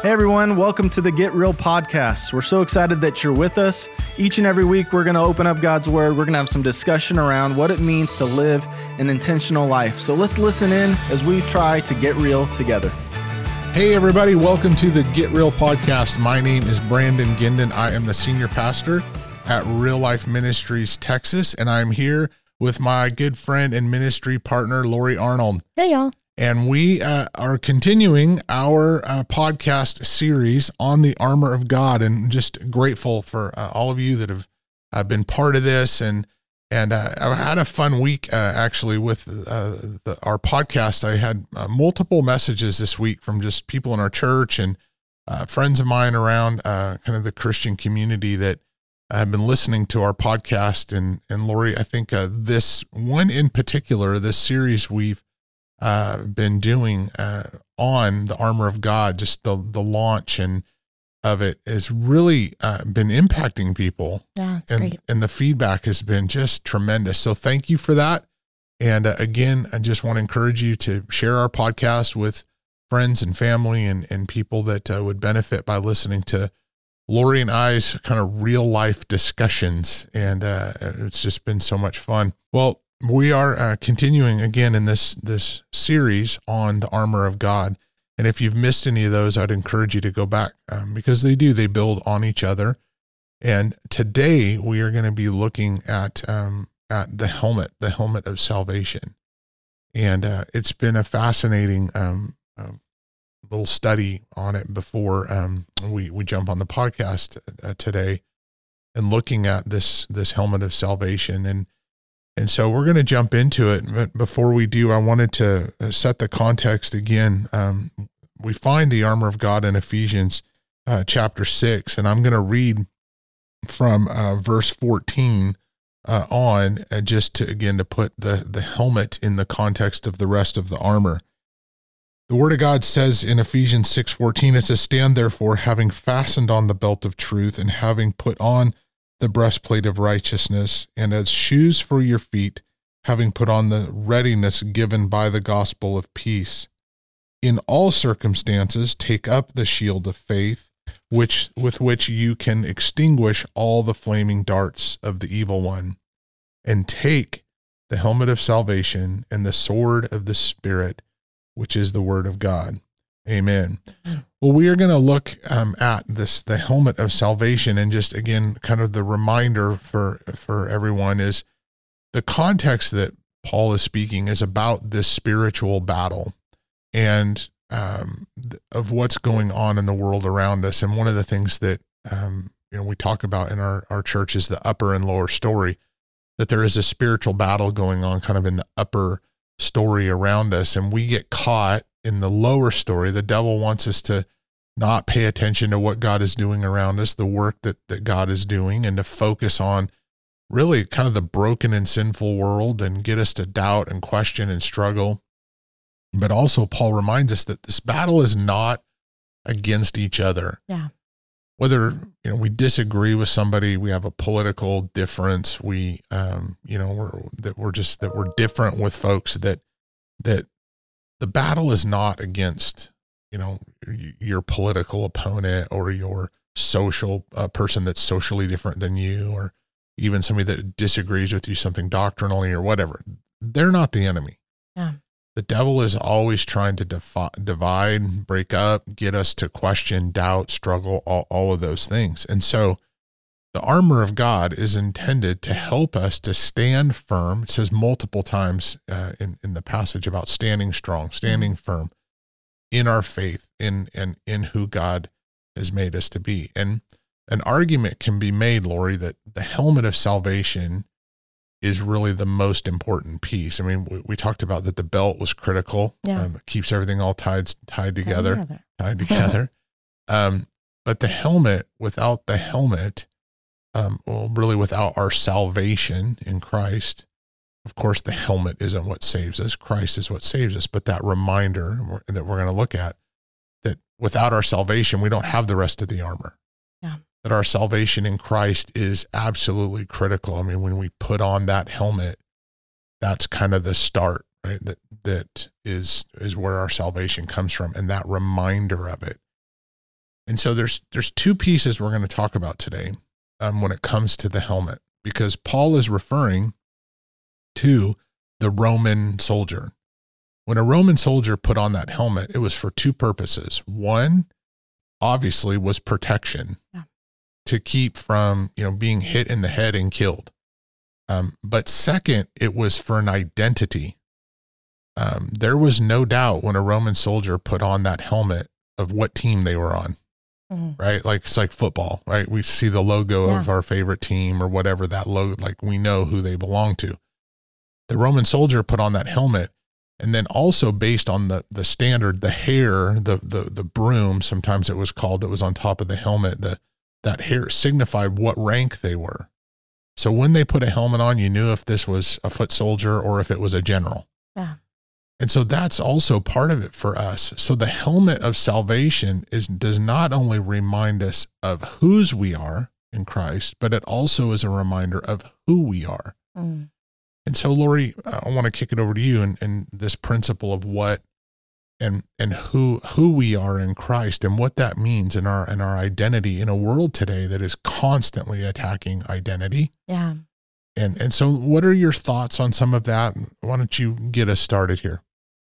Hey everyone, welcome to the Get Real podcast. We're so excited that you're with us. Each and every week, we're going to open up God's Word. We're going to have some discussion around what it means to live an intentional life. So let's listen in as we try to get real together. Hey everybody, welcome to the Get Real podcast. My name is Brandon Ginden. I am the senior pastor at Real Life Ministries, Texas, and I'm here with my good friend and ministry partner, Lori Arnold. Hey y'all. And we are continuing our podcast series on the armor of God, and just grateful for all of you that have been part of this. And I had a fun week actually with our podcast. I had multiple messages this week from just people in our church and friends of mine around kind of the Christian community that have been listening to our podcast. And Lori, I think this one in particular, this series we've been doing on the armor of God, just the launch of it has really been impacting people. Yeah, it's great. And the feedback has been just tremendous. So thank you for that. And again, I just want to encourage you to share our podcast with friends and family and people that would benefit by listening to Lori and I's kind of real life discussions. And it's just been so much fun. Well, we are continuing again in this series on the armor of God. And if you've missed any of those, I'd encourage you to go back because they build on each other. And today we are going to be looking at the helmet of salvation. And it's been a fascinating little study on it before we jump on the podcast today and looking at this helmet of salvation. And so we're going to jump into it. But before we do, I wanted to set the context again. We find the armor of God in Ephesians chapter 6, and I'm going to read from verse 14 on, just to put the helmet in the context of the rest of the armor. The Word of God says in Ephesians 6:14, it says, "Stand therefore, having fastened on the belt of truth, and having put on the breastplate of righteousness, and as shoes for your feet, having put on the readiness given by the gospel of peace. In all circumstances, take up the shield of faith, with which you can extinguish all the flaming darts of the evil one, and take the helmet of salvation and the sword of the Spirit, which is the word of God." Amen. Well, we are going to look at the helmet of salvation, and just again, kind of the reminder for everyone is the context that Paul is speaking is about this spiritual battle and of what's going on in the world around us. And one of the things that we talk about in our church is the upper and lower story, that there is a spiritual battle going on kind of in the upper story around us, and we get caught in the lower story. The devil wants us to not pay attention to what God is doing around us, the work that God is doing, and to focus on really kind of the broken and sinful world and get us to doubt and question and struggle. But also Paul reminds us that this battle is not against each other. Yeah. Whether, we disagree with somebody, we have a political difference, we're different with folks, that the battle is not against, your political opponent or your social person that's socially different than you, or even somebody that disagrees with you, something doctrinally or whatever. They're not the enemy. Yeah. The devil is always trying to divide, break up, get us to question, doubt, struggle, all of those things. And so the armor of God is intended to help us to stand firm. It says multiple times in the passage about standing strong, standing firm in our faith, in who God has made us to be. And an argument can be made, Lori, that the helmet of salvation is really the most important piece. I mean, we talked about that the belt was critical. Yeah. It keeps everything all tied together. But the helmet, without the helmet, really without our salvation in Christ, of course, the helmet isn't what saves us. Christ is what saves us. But that reminder that we're going to look at, that without our salvation, we don't have the rest of the armor. Yeah. That our salvation in Christ is absolutely critical. I mean, when we put on that helmet, that's kind of the start, right? That is where our salvation comes from, and that reminder of it. And so there's two pieces we're going to talk about today when it comes to the helmet, because Paul is referring to the Roman soldier. When a Roman soldier put on that helmet, it was for two purposes. One, obviously, was protection, to keep from, being hit in the head and killed. But second, it was for an identity. There was no doubt when a Roman soldier put on that helmet of what team they were on, right? Like, it's like football, right? We see the logo of our favorite team or whatever that logo, like we know who they belong to. The Roman soldier put on that helmet, and then also based on the standard, the hair, the broom, sometimes it was called, that was on top of the helmet, that hair signified what rank they were. So when they put a helmet on, you knew if this was a foot soldier or if it was a general. Yeah. And so that's also part of it for us. So the helmet of salvation does not only remind us of whose we are in Christ, but it also is a reminder of who we are. And so, Lori, I want to kick it over to you and this principle of what and who we are in Christ and what that means in our identity in a world today that is constantly attacking identity. Yeah. And so what are your thoughts on some of that? Why don't you get us started here?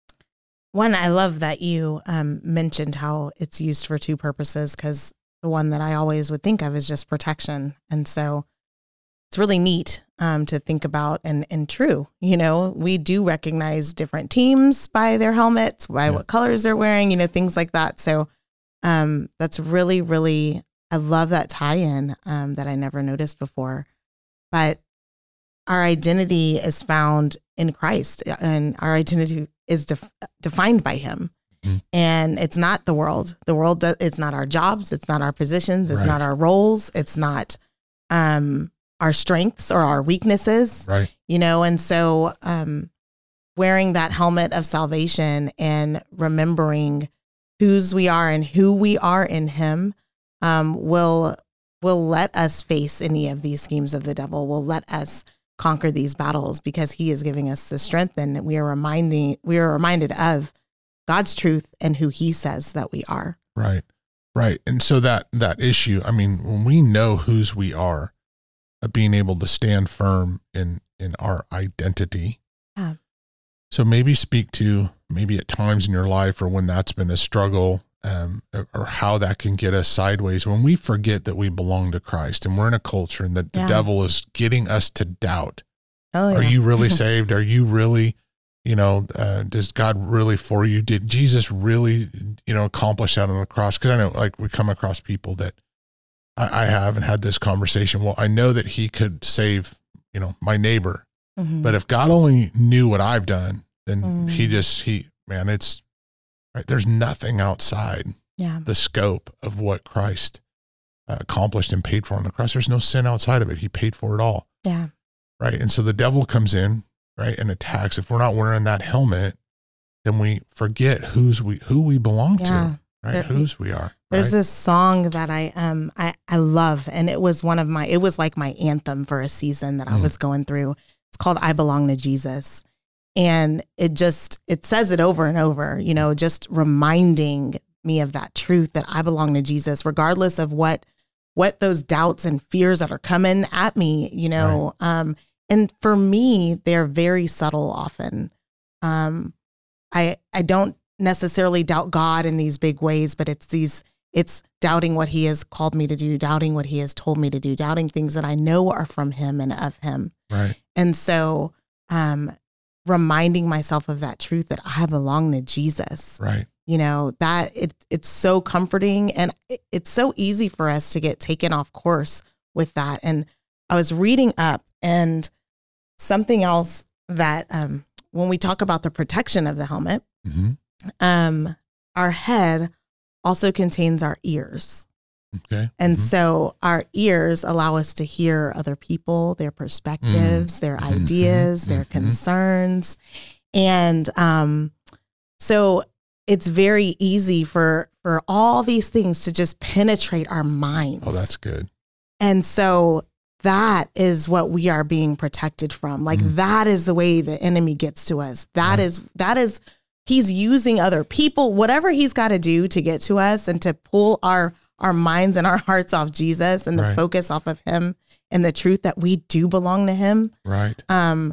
One, I love that you mentioned how it's used for two purposes, because the one that I always would think of is just protection. And so it's really neat to think about and true. We do recognize different teams by their helmets, by what colors they're wearing, things like that. So that's really, really, I love that tie-in that I never noticed before. But our identity is found in Christ, and our identity is defined by him. And it's not the world. The world, it's not our jobs. It's not our positions. It's not our roles. It's not our strengths or our weaknesses, right? And so wearing that helmet of salvation and remembering whose we are and who we are in him will let us face any of these schemes of the devil, will let us conquer these battles, because he is giving us the strength, and we are reminded of God's truth and who he says that we are. Right. And so that issue, when we know whose we are, being able to stand firm in our identity. Yeah. So maybe speak to at times in your life, or when that's been a struggle, or how that can get us sideways when we forget that we belong to Christ, and we're in a culture and that the devil is getting us to doubt. Are you really saved? Are you really, does God really for you? Did Jesus really, accomplish that on the cross? Because I know, we come across people that I haven't had this conversation. Well, I know that he could save, my neighbor, but if God only knew what I've done, then it's right. There's nothing outside the scope of what Christ accomplished and paid for on the cross. There's no sin outside of it. He paid for it all. Yeah. Right. And so the devil comes in, right, and attacks. If we're not wearing that helmet, then we forget who we belong to, right? Whose we are. There's this song that I love, and it was like my anthem for a season that I was going through. It's called I Belong to Jesus. And it says it over and over, just reminding me of that truth that I belong to Jesus, regardless of what those doubts and fears that are coming at me, and for me, they're very subtle often. I don't necessarily doubt God in these big ways, but it's doubting what he has called me to do, doubting what he has told me to do, doubting things that I know are from him and of him. Right. And so, reminding myself of that truth that I belong to Jesus. Right. That it's so comforting, and it's so easy for us to get taken off course with that. And I was reading up, and something else that, when we talk about the protection of the helmet, our head also contains our ears. Okay. And so our ears allow us to hear other people, their perspectives, their ideas, their concerns. And so it's very easy for all these things to just penetrate our minds. Oh, that's good. And so that is what we are being protected from. That is the way the enemy gets to us. That is he's using other people, whatever he's got to do to get to us and to pull our our minds and our hearts off Jesus and the Right. focus off of him and the truth that we do belong to him. Right.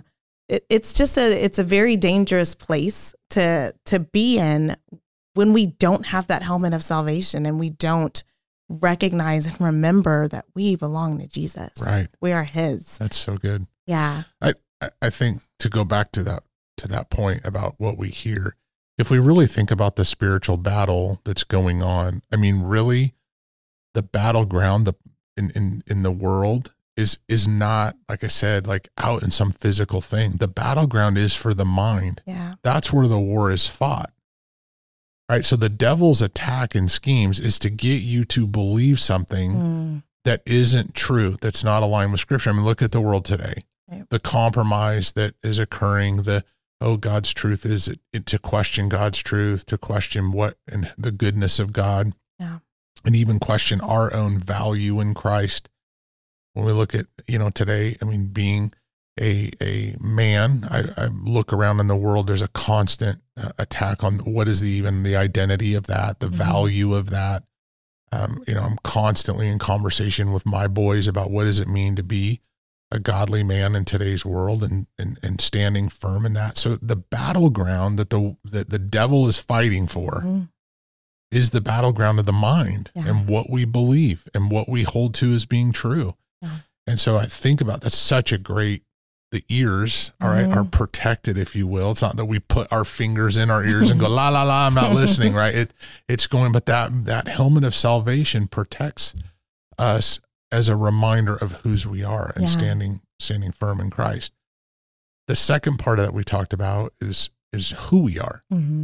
It's a very dangerous place to be in when we don't have that helmet of salvation and we don't recognize and remember that we belong to Jesus. Right. We are his. That's so good. Yeah. I think to go back to that point about what we hear, if we really think about the spiritual battle that's going on, I mean, really, the battleground in the world is not, like I said, like out in some physical thing. The battleground is for the mind. Yeah. That's where the war is fought. Right. So the devil's attack and schemes is to get you to believe something that isn't true, that's not aligned with Scripture. I mean, look at the world today. Right. The compromise that is occurring, God's truth is it, to question God's truth, to question what and the goodness of God, and even question our own value in Christ. When we look at, today, I mean, being a man, I look around in the world, there's a constant attack on what is the identity of that, the value of that. I'm constantly in conversation with my boys about what does it mean to be a godly man in today's world and standing firm in that. So the battleground that the devil is fighting for is the battleground of the mind and what we believe and what we hold to as being true. Yeah. And so I think about that's such a great, the ears, all right, are protected, if you will. It's not that we put our fingers in our ears and go, la, la, la, I'm not listening, right? It's going, but that helmet of salvation protects us as a reminder of whose we are and standing firm in Christ. The second part of that we talked about is who we are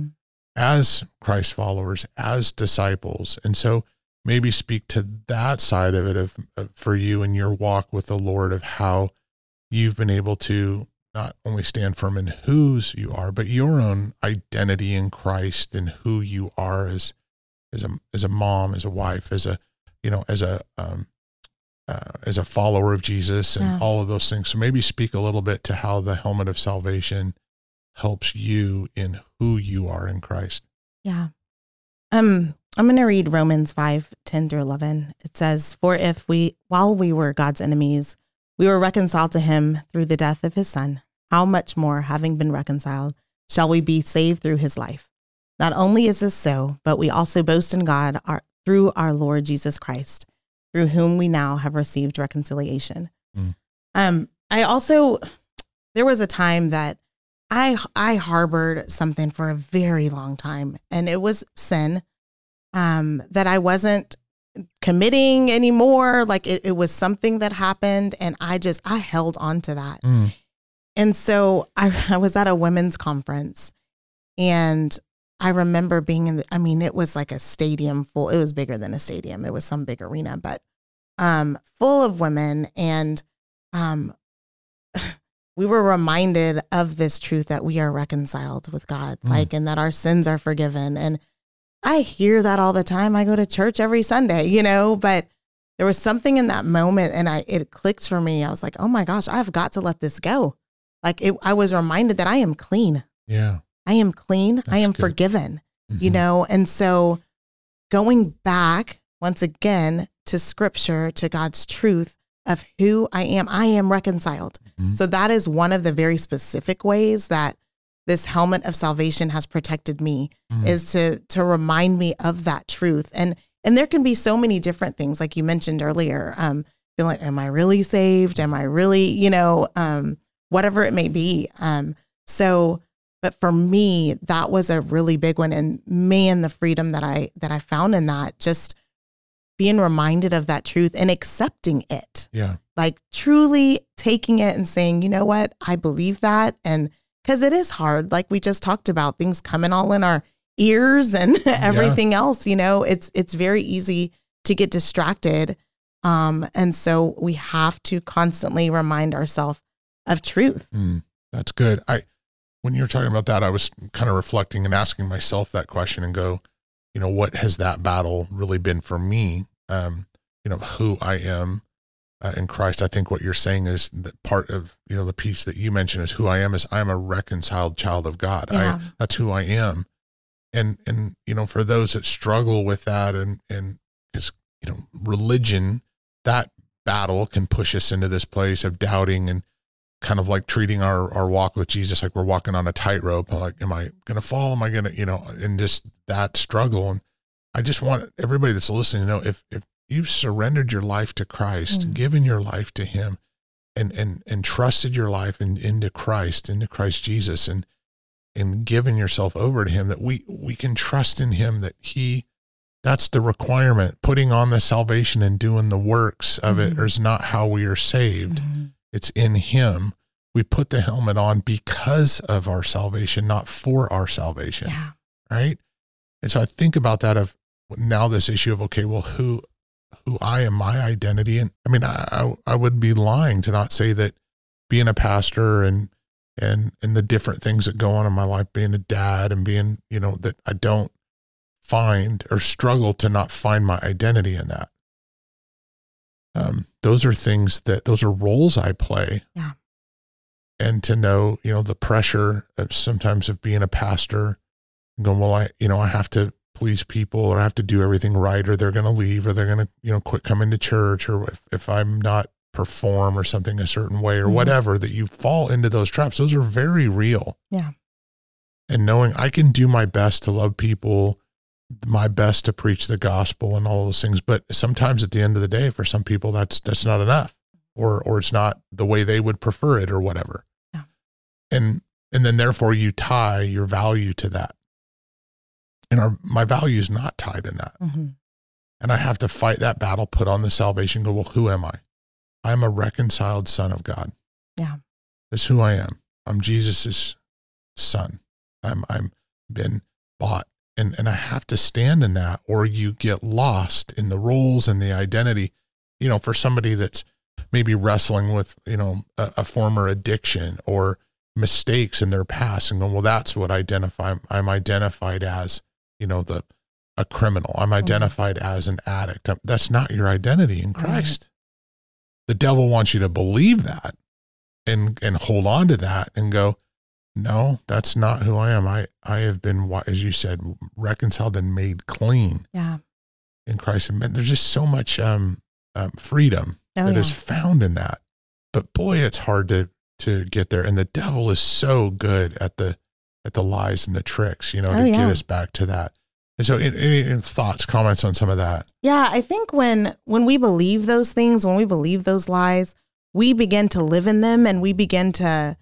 as Christ followers, as disciples. And so maybe speak to that side of it of for you and your walk with the Lord, of how you've been able to not only stand firm in whose you are, but your own identity in Christ and who you are as a mom, as a wife, as a follower of Jesus and all of those things. So maybe speak a little bit to how the helmet of salvation helps you in who you are in Christ. Yeah. I'm going to read Romans 5:10-11. It says, "For if while we were God's enemies, we were reconciled to him through the death of his son, how much more, having been reconciled, shall we be saved through his life? Not only is this so, but we also boast in God through our Lord Jesus Christ, through whom we now have received reconciliation." There was a time that I harbored something for a very long time, and it was sin, that I wasn't committing anymore. Like it was something that happened, and I held on to that. And so I was at a women's conference, and I remember being it was like a stadium full. It was bigger than a stadium. It was some big arena, but full of women. And we were reminded of this truth that we are reconciled with God, and that our sins are forgiven. And I hear that all the time. I go to church every Sunday, but there was something in that moment, and it clicked for me. I was like, oh my gosh, I've got to let this go. I was reminded that I am clean. Yeah. I am clean. That's I am good. forgiven, and so going back once again to Scripture, to God's truth of who I am reconciled. So that is one of the very specific ways that this helmet of salvation has protected me, is to remind me of that truth. And there can be so many different things, like you mentioned earlier, feeling like, am I really saved? Am I really, whatever it may be. But for me, that was a really big one. And man, the freedom that I found in that, just being reminded of that truth and accepting it. Yeah. Like truly taking it and saying, you know what, I believe that. And because it is hard, like we just talked about, things coming all in our ears and everything else, it's very easy to get distracted. And so we have to constantly remind ourselves of truth. That's good. When you were talking about that, I was kind of reflecting and asking myself that question and go, what has that battle really been for me? Who I am in Christ. I think what you're saying is that part of, the piece that you mentioned is who I am is I'm a reconciled child of God. Yeah. That's who I am. And, for those that struggle with that and is, religion, that battle can push us into this place of doubting and kind of like treating our walk with Jesus like we're walking on a tightrope. Like, am I going to fall? Am I going to, and just that struggle. And I just want everybody that's listening to know if you've surrendered your life to Christ, given your life to him, and trusted your life into Christ Jesus, and given yourself over to him, that we can trust in him, that that's the requirement. Putting on the salvation and doing the works of it is not how we are saved. It's in him. We put the helmet on because of our salvation, not for our salvation. Yeah. Right. And so I think about that of now this issue of, okay, well, who I am, my identity. And I mean, I would be lying to not say that being a pastor and the different things that go on in my life, being a dad and being, that I don't find or struggle to not find my identity in that. Those are roles I play. Yeah. And to know, the pressure of sometimes of being a pastor and going, well, I have to please people, or I have to do everything right, or they're going to leave, or they're going to, quit coming to church, or if I'm not perform or something a certain way or whatever, that you fall into those traps. Those are very real. Yeah. And knowing I can do my best to love people, my best to preach the gospel and all those things. But sometimes at the end of the day, for some people, that's not enough, or it's not the way they would prefer it or whatever. Yeah. And then therefore you tie your value to that. And my value is not tied in that. And I have to fight that battle, put on the salvation, go, well, who am I? I'm a reconciled son of God. Yeah. That's who I am. I'm Jesus's son. I'm been bought. And I have to stand in that, or you get lost in the roles and the identity, for somebody that's maybe wrestling with, a former addiction or mistakes in their past, and going, well, that's what I'm identified as, a criminal. I'm identified as an addict. That's not your identity in Christ. The devil wants you to believe that and hold on to that and go, no, that's not who I am. I have been, as you said, reconciled and made clean in Christ. And there's just so much freedom that is found in that. But boy, it's hard to get there. And the devil is so good at the lies and the tricks, to get us back to that. And so any thoughts, comments on some of that? Yeah, I think when we believe those things, when we believe those lies, we begin to live in them, and we begin to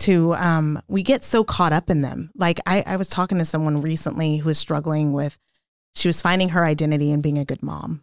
we get so caught up in them. Like I was talking to someone recently who was struggling with, she was finding her identity in being a good mom.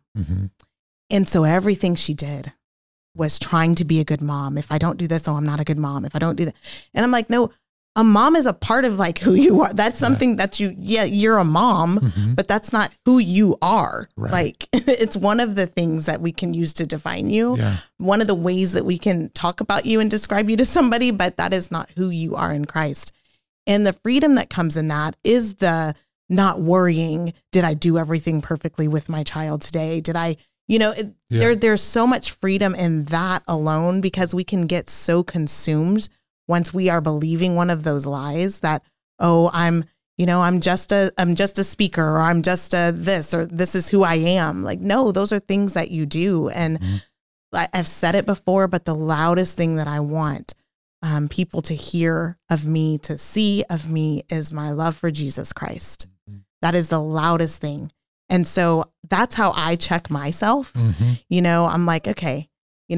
And so everything she did was trying to be a good mom. If I don't do this, I'm not a good mom. If I don't do that. And I'm like, no, a mom is a part of like who you are. That's something that you're a mom, but that's not who you are. Right. Like it's one of the things that we can use to define you. Yeah. One of the ways that we can talk about you and describe you to somebody, but that is not who you are in Christ. And the freedom that comes in that is the not worrying. Did I do everything perfectly with my child today? Did I, there's so much freedom in that alone, because we can get so consumed once we are believing one of those lies that, I'm just a speaker, or I'm just a this, or this is who I am. Like, no, those are things that you do. And I've said it before, but the loudest thing that I want people to hear of me, to see of me, is my love for Jesus Christ. That is the loudest thing. And so that's how I check myself. I'm like, okay,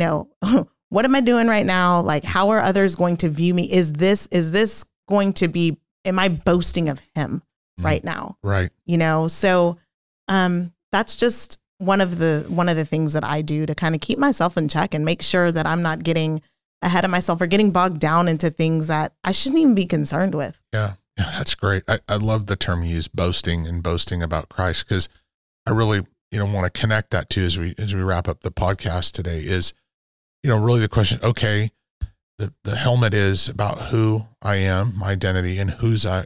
what am I doing right now? Like, how are others going to view me? Is this going to be, am I boasting of him right now? Right. So that's just one of the things that I do to kind of keep myself in check and make sure that I'm not getting ahead of myself or getting bogged down into things that I shouldn't even be concerned with. Yeah. Yeah, that's great. I love the term you use, boasting about Christ, because I really, want to connect that too as we wrap up the podcast today is, really the question, okay, the helmet is about who I am, my identity, and whose I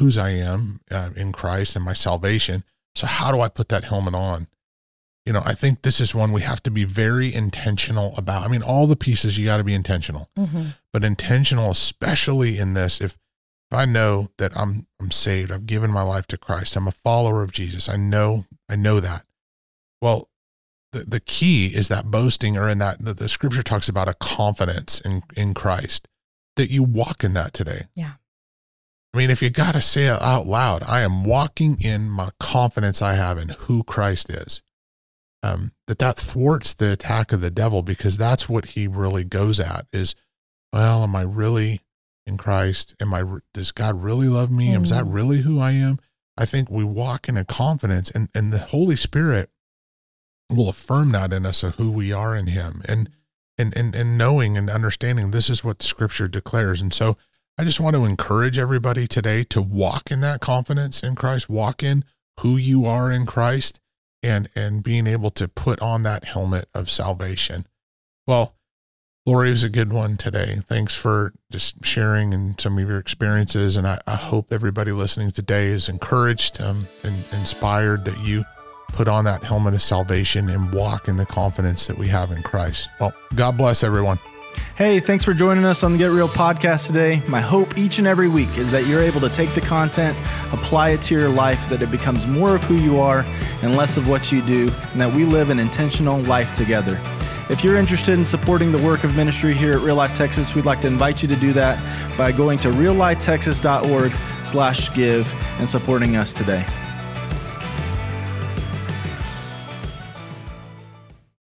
am in Christ and my salvation. So how do I put that helmet on? I think this is one we have to be very intentional about. I mean, all the pieces, you got to be intentional, but intentional, especially in this, if I know that I'm saved, I've given my life to Christ, I'm a follower of Jesus, I know that. Well, the key is that boasting, or in that the scripture talks about a confidence in Christ, that you walk in that today. Yeah. I mean, if you got to say it out loud, I am walking in my confidence I have in who Christ is. That thwarts the attack of the devil, because that's what he really goes at is, well, am I really in Christ? Does God really love me? Is that really who I am? I think we walk in a confidence, and the Holy Spirit will affirm that in us of who we are in him, and knowing and understanding this is what the scripture declares. And so I just want to encourage everybody today to walk in that confidence in Christ, walk in who you are in Christ, and being able to put on that helmet of salvation. Well, Lori, it was a good one today. Thanks for just sharing and some of your experiences. And I hope everybody listening today is encouraged and inspired that you put on that helmet of salvation and walk in the confidence that we have in Christ. Well, God bless everyone. Hey, thanks for joining us on the Get Real podcast today. My hope each and every week is that you're able to take the content, apply it to your life, that it becomes more of who you are and less of what you do, and that we live an intentional life together. If you're interested in supporting the work of ministry here at Real Life Texas, we'd like to invite you to do that by going to reallifetexas.org/give and supporting us today.